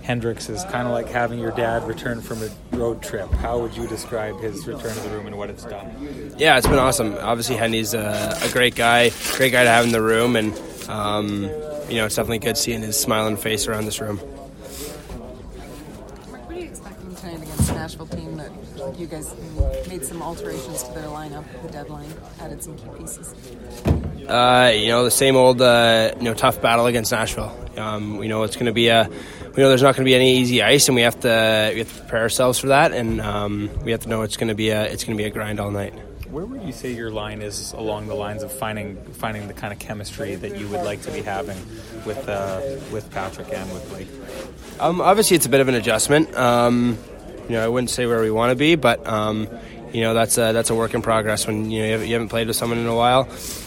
Hendricks is kind of like having your dad return from a road trip. How would you describe his return to the room and what it's done? Yeah, it's been awesome. Obviously, Hendy's a great guy to have in the room, and it's definitely good seeing his smiling face around this room. What are you expecting tonight against the Nashville team that you guys made some alterations to their lineup at the deadline, added some key pieces? The same old tough battle against Nashville. We know it's going to be there's not going to be any easy ice, and we have to prepare ourselves for that, and we have to know it's going to be a grind all night. Where would you say your line is along the lines of finding the kind of chemistry that you would like to be having with Patrick and with Blake? Obviously, it's a bit of an adjustment. I wouldn't say where we want to be, but that's a work in progress when you haven't played with someone in a while.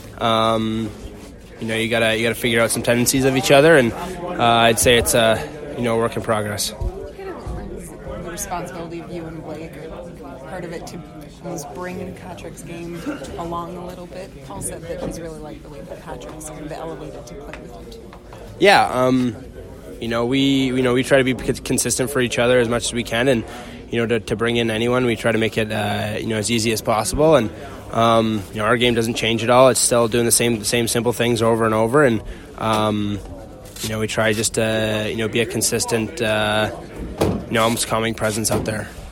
You gotta figure out some tendencies of each other, and I'd say it's a work in progress. The responsibility of you and Blake, part of it to almost bring Patrick's game along a little bit. Paul said that he's really liked the way that Patrick's kind of elevated to play with you too. Yeah, we try to be consistent for each other as much as we can, and to bring in anyone, we try to make it as easy as possible. And our game doesn't change at all. It's still doing the same simple things over and over, and we try just to be a consistent, almost calming presence out there.